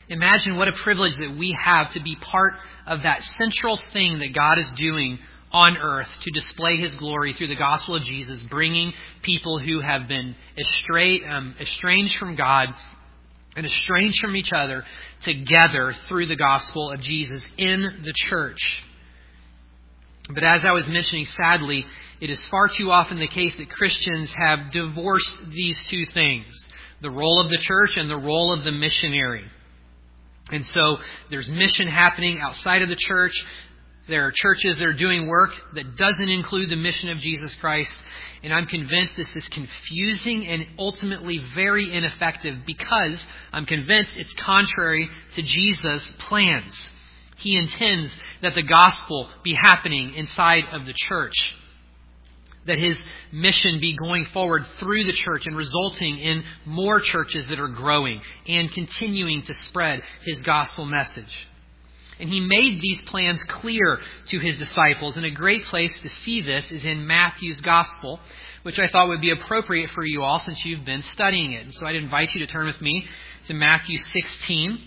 Imagine what a privilege that we have to be part of that central thing that God is doing on earth to display His glory through the gospel of Jesus, bringing people who have been estranged from God and estranged from each other together through the gospel of Jesus in the church. But as I was mentioning, sadly, it is far too often the case that Christians have divorced these two things, the role of the church and the role of the missionary. And so there's mission happening outside of the church. There are churches that are doing work that doesn't include the mission of Jesus Christ. And I'm convinced this is confusing and ultimately very ineffective because I'm convinced it's contrary to Jesus' plans. He intends that the gospel be happening inside of the church, that His mission be going forward through the church and resulting in more churches that are growing and continuing to spread His gospel message. And He made these plans clear to His disciples. And a great place to see this is in Matthew's gospel, which I thought would be appropriate for you all since you've been studying it. And so I'd invite you to turn with me to Matthew 16.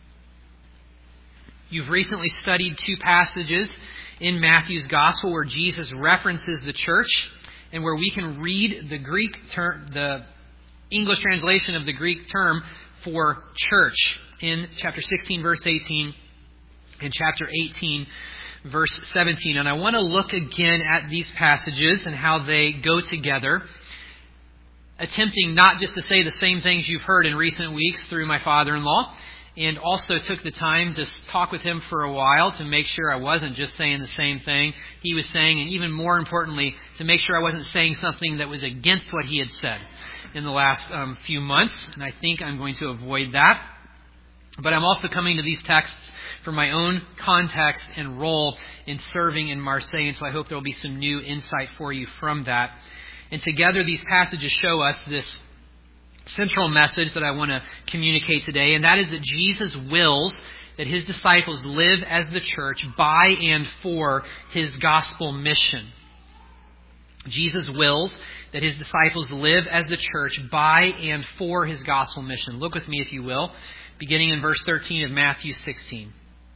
You've recently studied two passages in Matthew's gospel where Jesus references the church and where we can read the Greek term, the English translation of the Greek term for church in chapter 16, verse 18, and chapter 18, verse 17. And I want to look again at these passages and how they go together, attempting not just to say the same things you've heard in recent weeks through my father-in-law, and also took the time to talk with him for a while to make sure I wasn't just saying the same thing he was saying, and even more importantly, to make sure I wasn't saying something that was against what he had said in the last few months. And I think I'm going to avoid that. But I'm also coming to these texts for my own context and role in serving in Marseille, and so I hope there will be some new insight for you from that. And together these passages show us this central message that I want to communicate today, and that is that Jesus wills that His disciples live as the church by and for His gospel mission. Jesus wills that His disciples live as the church by and for His gospel mission. Look with me, if you will, beginning in verse 13 of Matthew 16.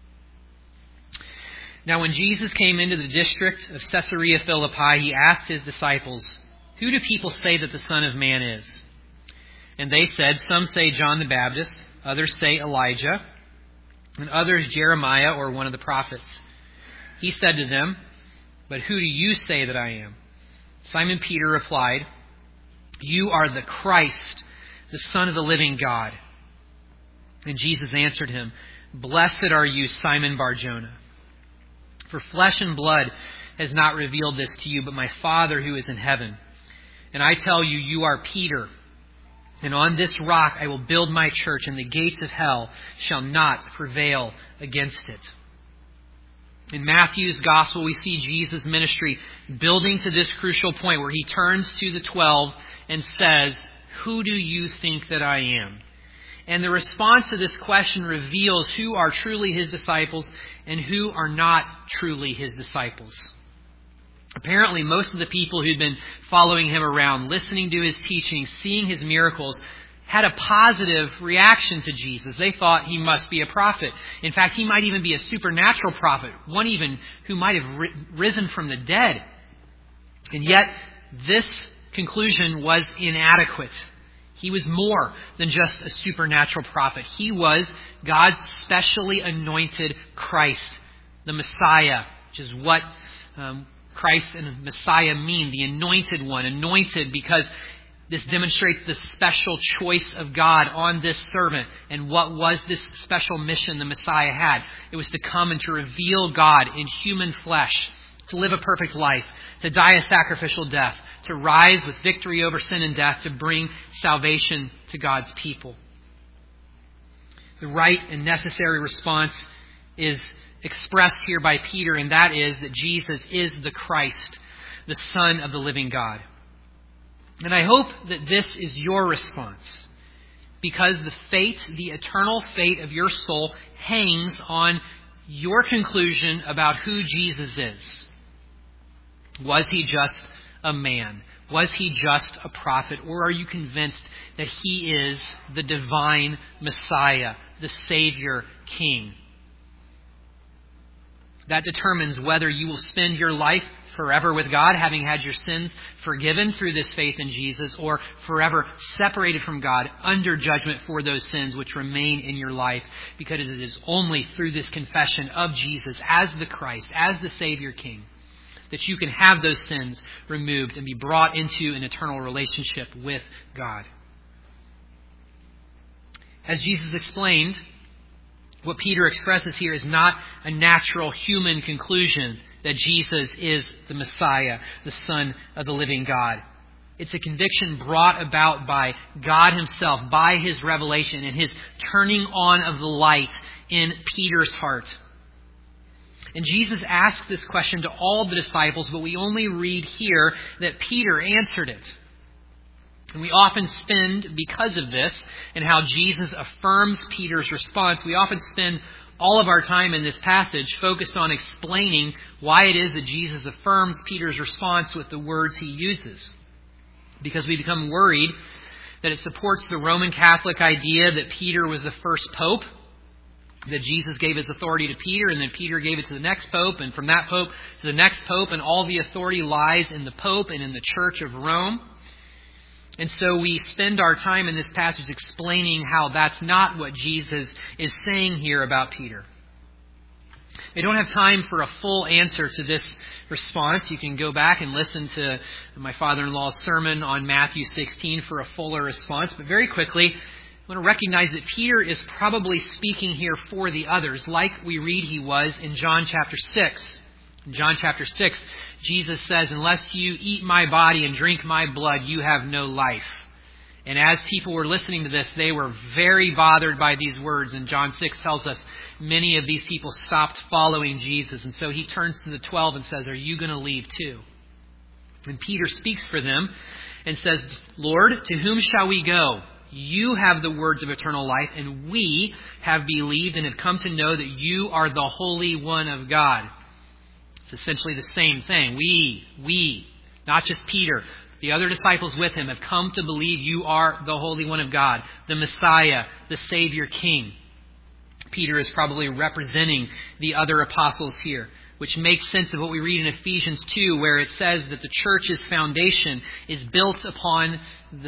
Now when Jesus came into the district of Caesarea Philippi, He asked His disciples, "Who do people say that the Son of Man is?" And they said, "Some say John the Baptist, others say Elijah, and others Jeremiah or one of the prophets." He said to them, "But who do you say that I am?" Simon Peter replied, "You are the Christ, the Son of the living God." And Jesus answered him, "Blessed are you, Simon Bar-Jonah, for flesh and blood has not revealed this to you, but my Father who is in heaven. And I tell you, you are Peter, and on this rock I will build my church, and the gates of hell shall not prevail against it." In Matthew's gospel, we see Jesus' ministry building to this crucial point where He turns to the 12 and says, "Who do you think that I am?" And the response to this question reveals who are truly His disciples and who are not truly His disciples. Apparently, most of the people who'd been following Him around, listening to His teaching, seeing His miracles, had a positive reaction to Jesus. They thought He must be a prophet. In fact, He might even be a supernatural prophet, one even who might have risen from the dead. And yet, this conclusion was inadequate. He was more than just a supernatural prophet. He was God's specially anointed Christ, the Messiah, which is what Christ and Messiah mean, the anointed one. Anointed because this demonstrates the special choice of God on this servant. And what was this special mission the Messiah had? It was to come and to reveal God in human flesh, to live a perfect life, to die a sacrificial death, to rise with victory over sin and death, to bring salvation to God's people. The right and necessary response is expressed here by Peter, and that is that Jesus is the Christ, the Son of the living God. And I hope that this is your response, because the eternal fate of your soul hangs on your conclusion about who Jesus is. Was He just a man? Was He just a prophet? Or are you convinced that He is the divine Messiah, the Savior King. That determines whether you will spend your life forever with God, having had your sins forgiven through this faith in Jesus, or forever separated from God under judgment for those sins which remain in your life, because it is only through this confession of Jesus as the Christ, as the Savior King, that you can have those sins removed and be brought into an eternal relationship with God. As Jesus explained, what Peter expresses here is not a natural human conclusion that Jesus is the Messiah, the Son of the living God. It's a conviction brought about by God himself, by his revelation and his turning on of the light in Peter's heart. And Jesus asked this question to all the disciples, but we only read here that Peter answered it. And we often spend, because of this, and how Jesus affirms Peter's response, we often spend all of our time in this passage focused on explaining why it is that Jesus affirms Peter's response with the words he uses. Because we become worried that it supports the Roman Catholic idea that Peter was the first pope, that Jesus gave his authority to Peter, and then Peter gave it to the next pope, and from that pope to the next pope, and all the authority lies in the pope and in the Church of Rome. And so we spend our time in this passage explaining how that's not what Jesus is saying here about Peter. I don't have time for a full answer to this response. You can go back and listen to my father-in-law's sermon on Matthew 16 for a fuller response. But very quickly, I want to recognize that Peter is probably speaking here for the others, like we read he was in John chapter 6. In John chapter 6, Jesus says, "Unless you eat my body and drink my blood, you have no life." And as people were listening to this, they were very bothered by these words. And John 6 tells us many of these people stopped following Jesus. And so he turns to the 12 and says, "Are you going to leave too?" And Peter speaks for them and says, "Lord, to whom shall we go? You have the words of eternal life, and we have believed and have come to know that you are the Holy One of God." It's essentially the same thing. We, not just Peter, the other disciples with him have come to believe you are the Holy One of God, the Messiah, the Savior King. Peter is probably representing the other apostles here, which makes sense of what we read in Ephesians 2, where it says that the church's foundation is built upon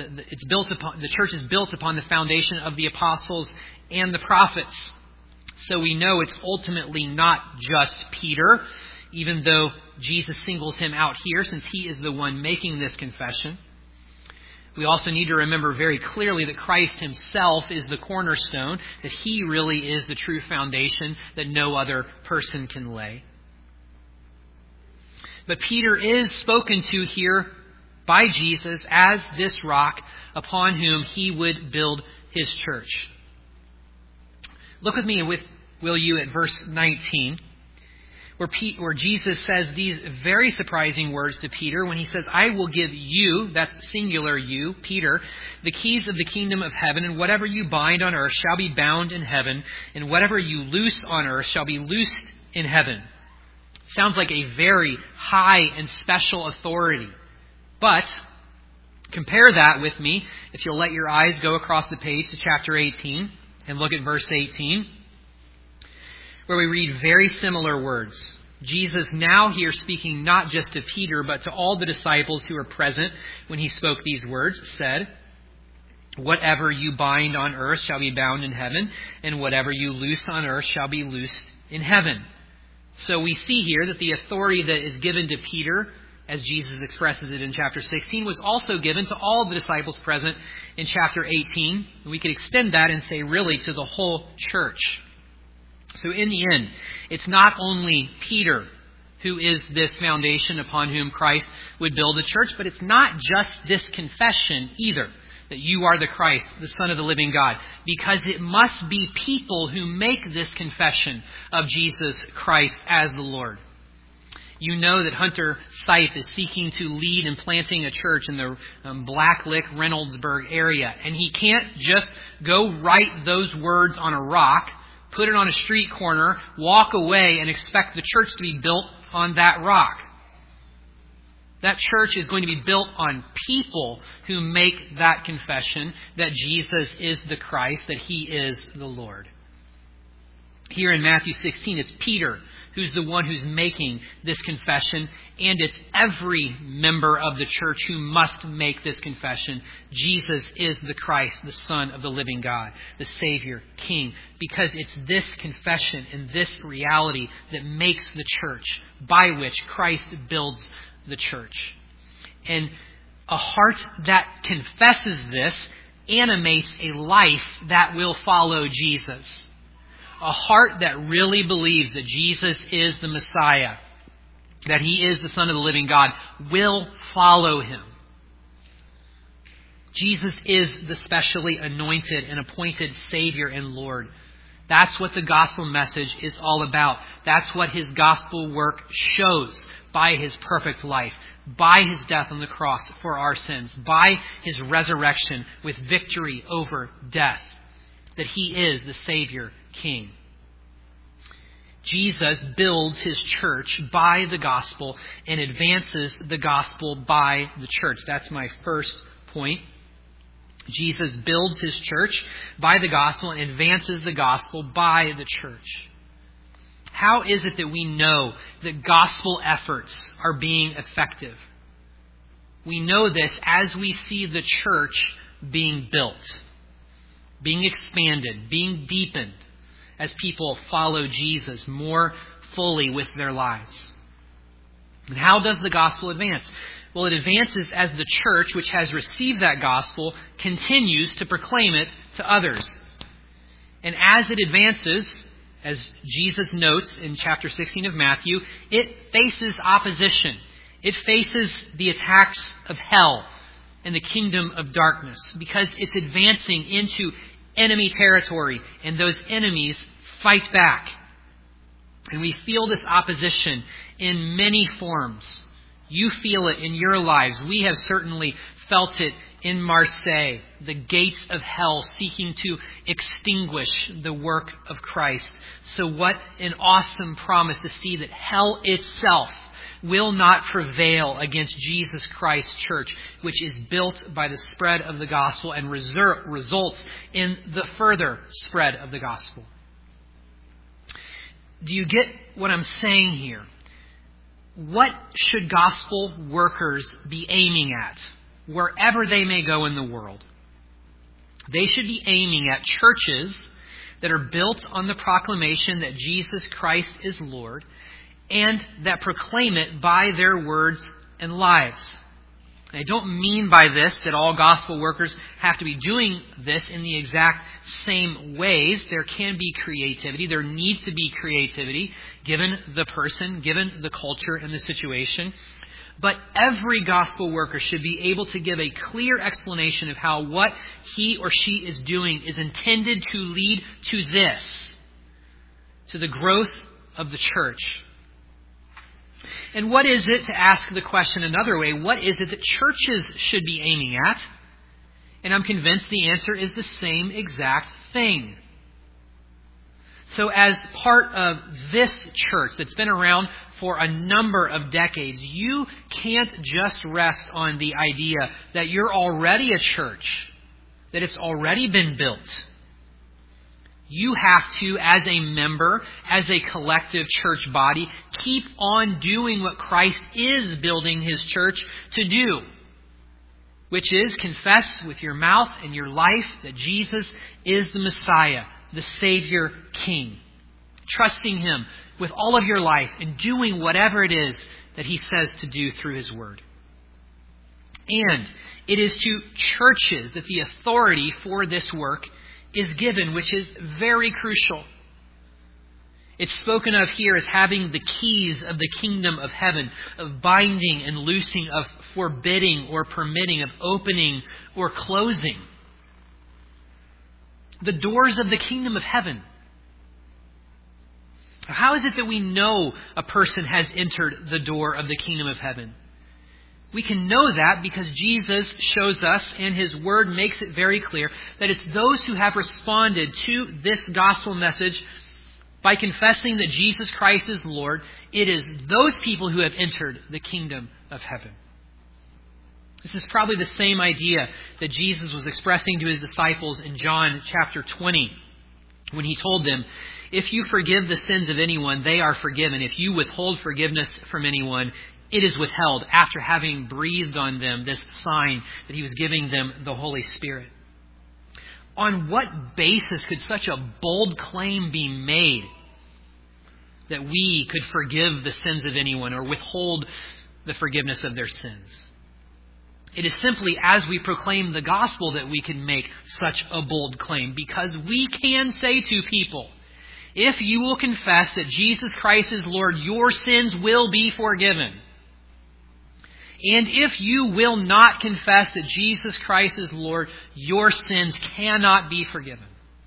the church is built upon the foundation of the apostles and the prophets. So we know it's ultimately not just Peter, even though Jesus singles him out here since he is the one making this confession. We also need to remember very clearly that Christ himself is the cornerstone, that he really is the true foundation that no other person can lay. But Peter is spoken to here by Jesus as this rock upon whom he would build his church. Look with me, will you, at verse 19. Where Jesus says these very surprising words to Peter when he says, "I will give you," that's singular you, Peter, "the keys of the kingdom of heaven, and whatever you bind on earth shall be bound in heaven, and whatever you loose on earth shall be loosed in heaven." Sounds like a very high and special authority. But compare that with me, if you'll let your eyes go across the page to chapter 18 and look at verse 18. Where we read very similar words. Jesus now here speaking not just to Peter, but to all the disciples who were present when he spoke these words, said, "Whatever you bind on earth shall be bound in heaven, and whatever you loose on earth shall be loosed in heaven." So we see here that the authority that is given to Peter, as Jesus expresses it in chapter 16, was also given to all the disciples present in chapter 18. And we could extend that and say really to the whole church. So in the end, it's not only Peter who is this foundation upon whom Christ would build the church, but it's not just this confession either, that you are the Christ, the Son of the living God, because it must be people who make this confession of Jesus Christ as the Lord. You know that Hunter Scythe is seeking to lead in planting a church in the Blacklick, Reynoldsburg area, and he can't just go write those words on a rock, put it on a street corner, walk away, and expect the church to be built on that rock. That church is going to be built on people who make that confession that Jesus is the Christ, that he is the Lord. here in Matthew 16, it's Peter who's the one who's making this confession, and it's every member of the church who must make this confession. Jesus is the Christ, the Son of the living God, the Savior, King, because it's this confession and this reality that makes the church, by which Christ builds the church. And a heart that confesses this animates a life that will follow Jesus. A heart that really believes that Jesus is the Messiah, that He is the Son of the living God, will follow Him. Jesus is the specially anointed and appointed Savior and Lord. That's what the gospel message is all about. That's what His gospel work shows by His perfect life, by His death on the cross for our sins, by His resurrection with victory over death, that He is the Savior King. Jesus builds His church by the gospel and advances the gospel by the church. That's my first point. Jesus builds His church by the gospel and advances the gospel by the church. How is it that we know that gospel efforts are being effective? We know this as we see the church being built, being expanded, being deepened, as people follow Jesus more fully with their lives. And how does the gospel advance? Well, it advances as the church, which has received that gospel, continues to proclaim it to others. And as it advances, as Jesus notes in chapter 16 of Matthew, it faces opposition. It faces the attacks of hell and the kingdom of darkness, because it's advancing into enemy territory, and those enemies fight back. And we feel this opposition in many forms. You feel it in your lives. We have certainly felt it in Marseille, the gates of hell seeking to extinguish the work of Christ. So what an awesome promise to see that hell itself will not prevail against Jesus Christ's church, which is built by the spread of the gospel and results in the further spread of the gospel. Do you get what I'm saying here? What should gospel workers be aiming at wherever they may go in the world? They should be aiming at churches that are built on the proclamation that Jesus Christ is Lord, and that proclaim it by their words and lives. I don't mean by this that all gospel workers have to be doing this in the exact same ways. There can be creativity. There needs to be creativity given the person, given the culture and the situation. But every gospel worker should be able to give a clear explanation of how what he or she is doing is intended to lead to this, to the growth of the church. And what is it, to ask the question another way, what is it that churches should be aiming at? And I'm convinced the answer is the same exact thing. So as part of this church that's been around for a number of decades, you can't just rest on the idea that you're already a church, that it's already been built. You have to, as a member, as a collective church body, keep on doing what Christ is building His church to do, which is confess with your mouth and your life that Jesus is the Messiah, the Savior King. Trusting Him with all of your life and doing whatever it is that He says to do through His Word. And it is to churches that the authority for this work is given, which is very crucial. It's spoken of here as having the keys of the kingdom of heaven, of binding and loosing, of forbidding or permitting, of opening or closing. The doors of the kingdom of heaven. How is it that we know a person has entered the door of the kingdom of heaven? We can know that because Jesus shows us, and His Word makes it very clear, that it's those who have responded to this gospel message by confessing that Jesus Christ is Lord. It is those people who have entered the kingdom of heaven. This is probably the same idea that Jesus was expressing to His disciples in John chapter 20, when He told them, If you forgive the sins of anyone, they are forgiven. If you withhold forgiveness from anyone, it is withheld, after having breathed on them this sign that he was giving them the Holy Spirit. On what basis could such a bold claim be made that we could forgive the sins of anyone or withhold the forgiveness of their sins? It is simply as we proclaim the gospel that we can make such a bold claim, because we can say to people, if you will confess that Jesus Christ is Lord, your sins will be forgiven. And if you will not confess that Jesus Christ is Lord, your sins cannot be forgiven.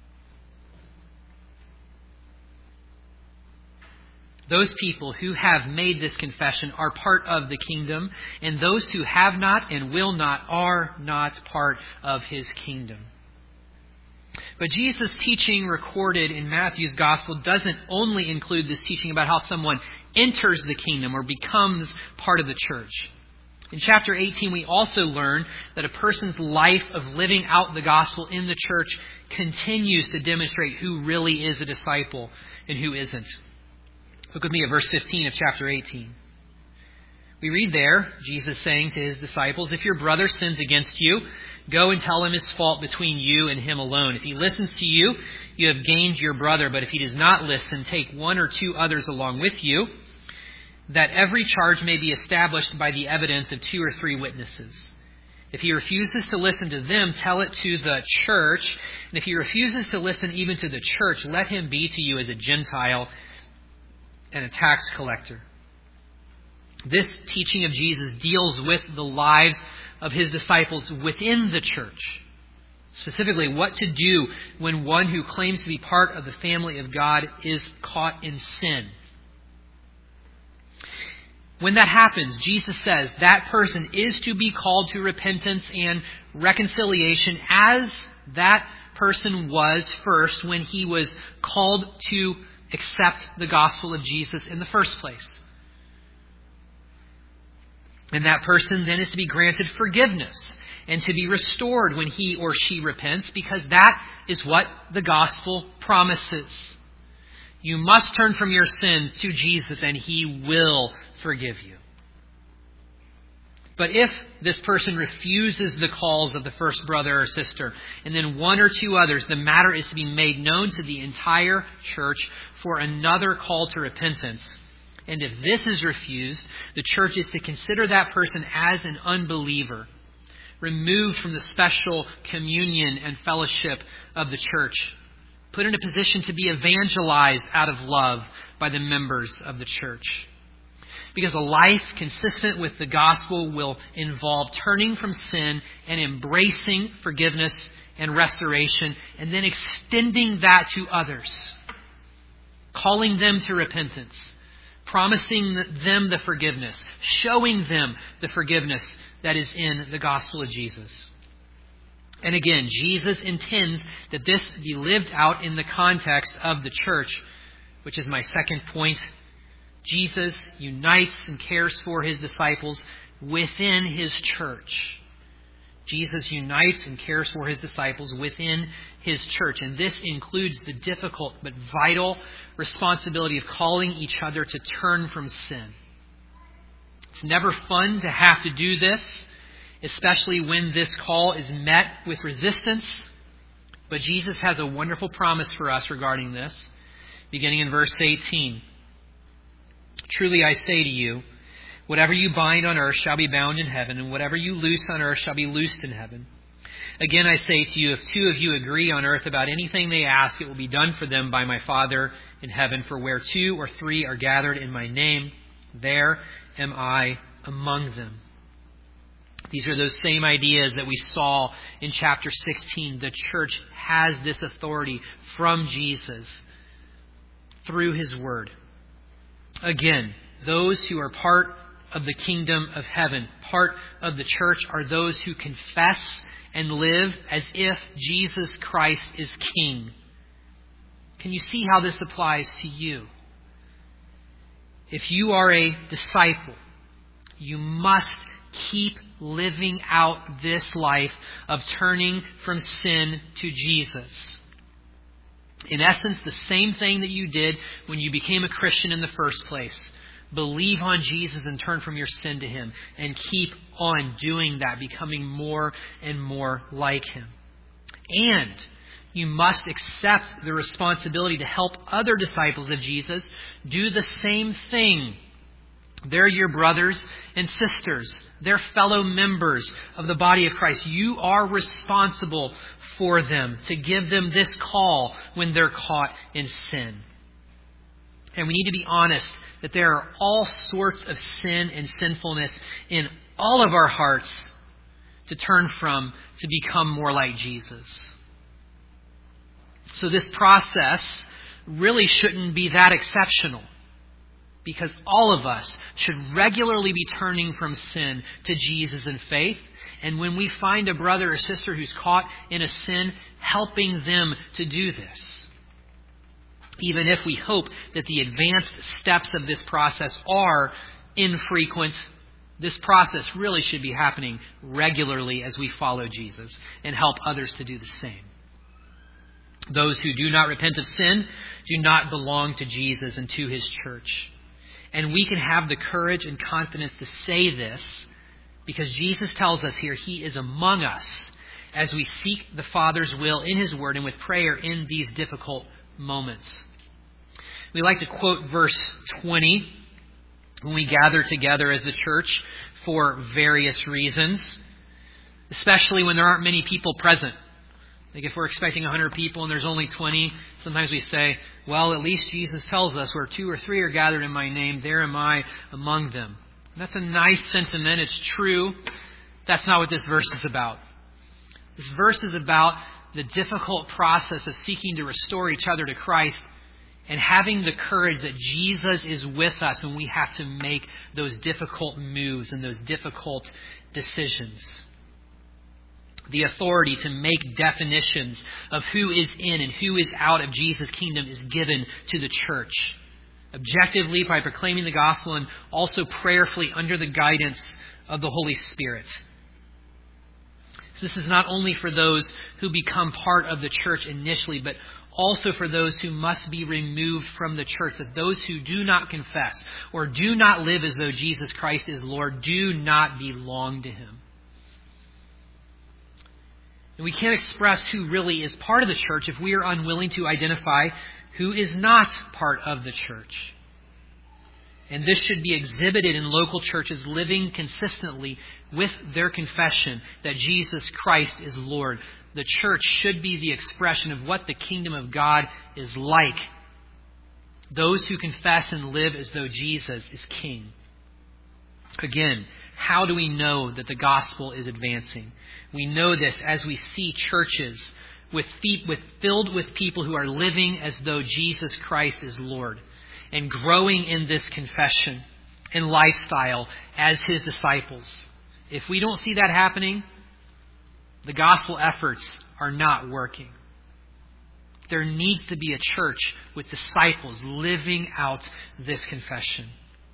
Those people who have made this confession are part of the kingdom, and those who have not and will not are not part of his kingdom. But Jesus' teaching recorded in Matthew's gospel doesn't only include this teaching about how someone enters the kingdom or becomes part of the church. In chapter 18, we also learn that a person's life of living out the gospel in the church continues to demonstrate who really is a disciple and who isn't. Look with me at verse 15 of chapter 18. We read there, Jesus saying to his disciples, if your brother sins against you, go and tell him his fault between you and him alone. If he listens to you, you have gained your brother. But if he does not listen, take one or two others along with you, that every charge may be established by the evidence of 2 or 3 witnesses. If he refuses to listen to them, tell it to the church. And if he refuses to listen even to the church, let him be to you as a Gentile and a tax collector. This teaching of Jesus deals with the lives of his disciples within the church. Specifically, what to do when one who claims to be part of the family of God is caught in sin. When that happens, Jesus says that person is to be called to repentance and reconciliation, as that person was first when he was called to accept the gospel of Jesus in the first place. And that person then is to be granted forgiveness and to be restored when he or she repents, because that is what the gospel promises. You must turn from your sins to Jesus and he will forgive you. But if this person refuses the calls of the first brother or sister, and then 1 or 2 others, the matter is to be made known to the entire church for another call to repentance. And if this is refused, the church is to consider that person as an unbeliever, removed from the special communion and fellowship of the church, put in a position to be evangelized out of love by the members of the church. Because a life consistent with the gospel will involve turning from sin and embracing forgiveness and restoration, and then extending that to others, calling them to repentance, promising them the forgiveness, showing them the forgiveness that is in the gospel of Jesus. And again, Jesus intends that this be lived out in the context of the church, which is my second point. Jesus unites and cares for his disciples within his church. Jesus unites and cares for his disciples within his church. And this includes the difficult but vital responsibility of calling each other to turn from sin. It's never fun to have to do this, especially when this call is met with resistance. But Jesus has a wonderful promise for us regarding this, beginning in verse 18. Truly I say to you, whatever you bind on earth shall be bound in heaven, and whatever you loose on earth shall be loosed in heaven. Again I say to you, if 2 of you agree on earth about anything they ask, it will be done for them by my Father in heaven. For where 2 or 3 are gathered in my name, there am I among them. These are those same ideas that we saw in chapter 16. The church has this authority from Jesus through his word. Again, those who are part of the kingdom of heaven, part of the church, are those who confess and live as if Jesus Christ is King. Can you see how this applies to you? If you are a disciple, you must keep living out this life of turning from sin to Jesus. In essence, the same thing that you did when you became a Christian in the first place. Believe on Jesus and turn from your sin to Him. And keep on doing that, becoming more and more like Him. And you must accept the responsibility to help other disciples of Jesus do the same thing. They're your brothers and sisters. They're fellow members of the body of Christ. You are responsible for them, to give them this call when they're caught in sin. And we need to be honest that there are all sorts of sin and sinfulness in all of our hearts to turn from to become more like Jesus. So this process really shouldn't be that exceptional, because all of us should regularly be turning from sin to Jesus in faith. And when we find a brother or sister who's caught in a sin, helping them to do this. Even if we hope that the advanced steps of this process are infrequent, this process really should be happening regularly as we follow Jesus and help others to do the same. Those who do not repent of sin do not belong to Jesus and to His church. And we can have the courage and confidence to say this because Jesus tells us here He is among us as we seek the Father's will in His Word and with prayer in these difficult moments. We like to quote verse 20 when we gather together as the church for various reasons, especially when there aren't many people present. Like if we're expecting 100 people and there's only 20, sometimes we say, well, at least Jesus tells us where 2 or 3 are gathered in my name, there am I among them. And that's a nice sentiment. It's true. That's not what this verse is about. This verse is about the difficult process of seeking to restore each other to Christ and having the courage that Jesus is with us when we have to make those difficult moves and those difficult decisions. The authority to make definitions of who is in and who is out of Jesus' kingdom is given to the church. Objectively by proclaiming the gospel and also prayerfully under the guidance of the Holy Spirit. So this is not only for those who become part of the church initially, but also for those who must be removed from the church, that those who do not confess or do not live as though Jesus Christ is Lord do not belong to Him. And we can't express who really is part of the church if we are unwilling to identify who is not part of the church. And this should be exhibited in local churches living consistently with their confession that Jesus Christ is Lord. The church should be the expression of what the kingdom of God is like. Those who confess and live as though Jesus is King. Again, how do we know that the gospel is advancing? We know this as we see churches filled with people who are living as though Jesus Christ is Lord and growing in this confession and lifestyle as His disciples. If we don't see that happening, the gospel efforts are not working. There needs to be a church with disciples living out this confession,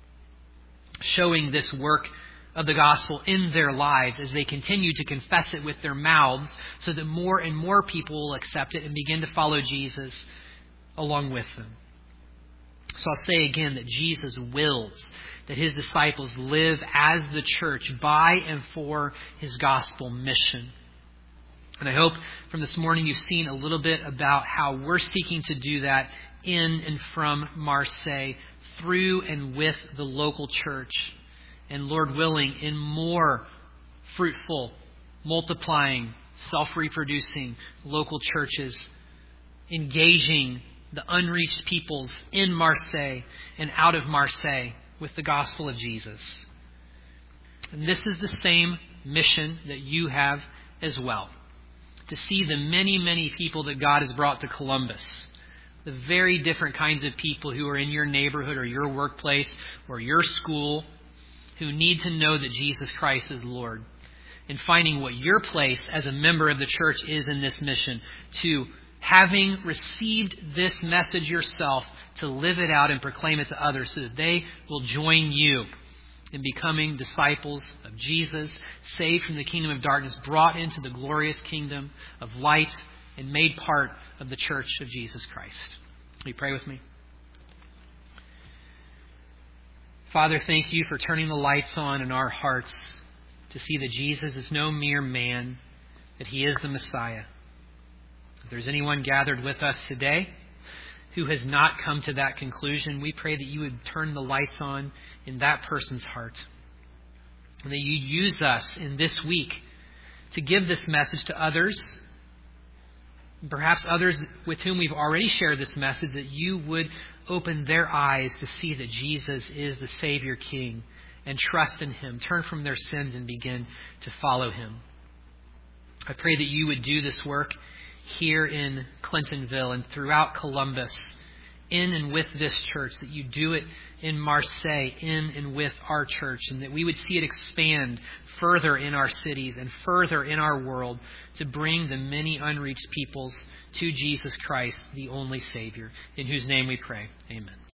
showing this work of the gospel in their lives as they continue to confess it with their mouths so that more and more people will accept it and begin to follow Jesus along with them. So I'll say again that Jesus wills that His disciples live as the church by and for His gospel mission. And I hope from this morning you've seen a little bit about how we're seeking to do that in and from Marseille, through and with the local church. And Lord willing, in more fruitful, multiplying, self-reproducing local churches, engaging the unreached peoples in Marseille and out of Marseille with the gospel of Jesus. And this is the same mission that you have as well. To see the many, many people that God has brought to Columbus. The very different kinds of people who are in your neighborhood or your workplace or your school who need to know that Jesus Christ is Lord. And finding what your place as a member of the church is in this mission. To, having received this message yourself, to live it out and proclaim it to others so that they will join you in becoming disciples of Jesus, saved from the kingdom of darkness, brought into the glorious kingdom of light and made part of the church of Jesus Christ. Will you pray with me? Father, thank you for turning the lights on in our hearts to see that Jesus is no mere man, that he is the Messiah. If there's anyone gathered with us today who has not come to that conclusion, we pray that you would turn the lights on in that person's heart. And that you'd use us in this week to give this message to others, perhaps others with whom we've already shared this message, that you would open their eyes to see that Jesus is the Savior King and trust in him, turn from their sins and begin to follow him. I pray that you would do this work here in Clintonville and throughout Columbus, in and with this church, that you do it in Marseille, in and with our church, and that we would see it expand further in our cities and further in our world to bring the many unreached peoples to Jesus Christ, the only Savior, in whose name we pray. Amen.